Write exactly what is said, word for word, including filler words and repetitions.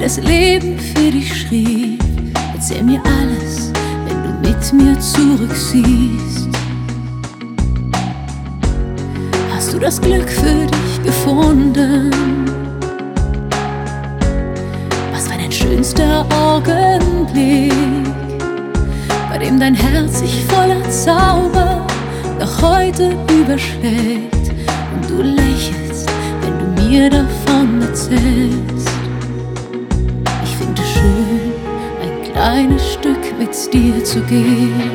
das Leben für dich schrieb. Erzähl mir alles, wenn du mit mir zurücksiehst. Hast du das Glück für dich gefunden? Was war dein schönster Augenblick, bei dem dein Herz sich voller Zauber noch heute überschlägt und du lächelst, wenn du mir davon erzählst? Ich finde es schön, ein kleines Stück mit dir zu gehen.